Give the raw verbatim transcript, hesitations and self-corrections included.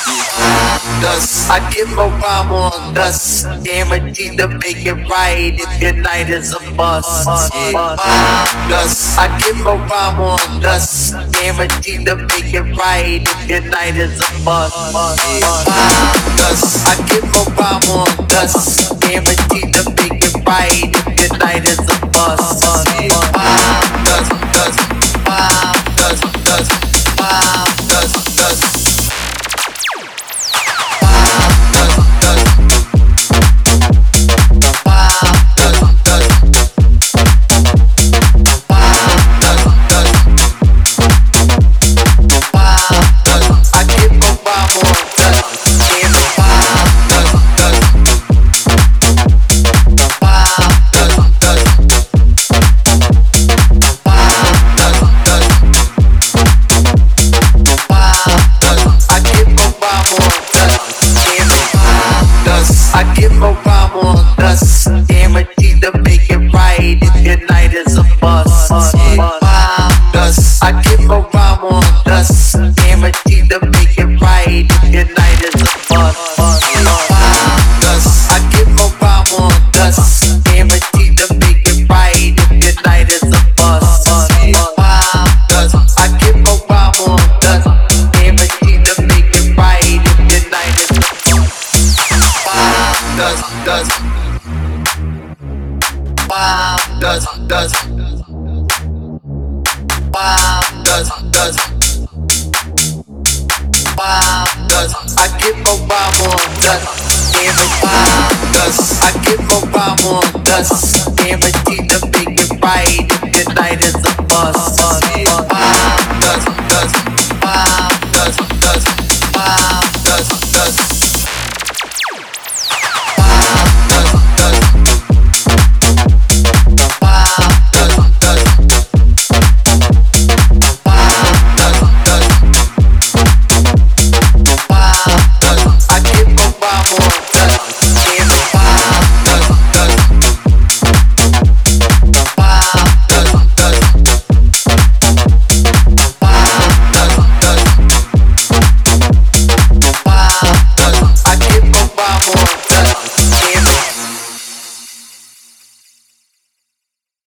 Thus, I give a rhyme on thus, guaranteed to make it right if your night is a bust. Yeah. Thus, I give a rhyme on thus, guaranteed to make it right if your night is a bust. Yeah. Thus, I give a rhyme on thus, guaranteed to make it right if your night is a bust. Yeah. Thus, thus, thus, thus, thus, thus, thus. I give a rhyme on thus, guaranteed to make it right if your night is a bust. Yeah. Thus, I give a rhyme on thus, guaranteed to make it right if your night is a bust. Yeah. Thus, I give a rhyme on thus, guaranteed to make it right if your night is a bust. Yeah. Thus, I give a rhyme on thus, guaranteed to make it right if your night is a bust. Does, does, wow, does, does, wow, does, does, wow, does, I give a rhyme on dust, guaranteed, does, I give a rhyme on dust, guaranteed to make it right if your night is a bust, yeah. Does, does, wow.